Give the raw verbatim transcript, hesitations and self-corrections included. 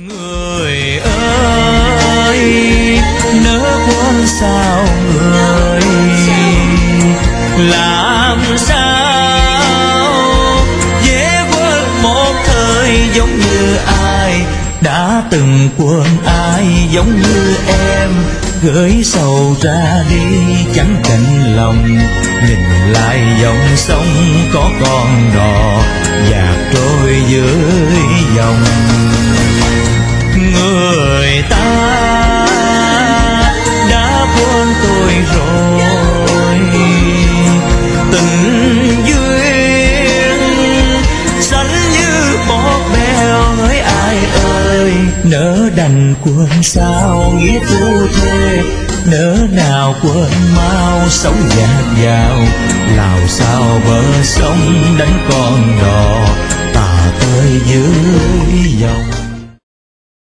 Người ơi, nỡ quên sao người, làm sao dễ quên một thời giống như ai đã từng quên ai, giống như em gửi sầu ra đi chẳng cạnh lòng. Nhìn lại dòng sông có con đò dạt trôi dưới dòng. Người ta đã quên tôi rồi, tình duyên xanh như bọt bèo hỡi ai ơi. Nỡ đành quên sao nghĩa phu thê, nỡ nào quên mau sống dạt dào. Làm sao bờ sông đánh con đò tà tơi dưới dòng.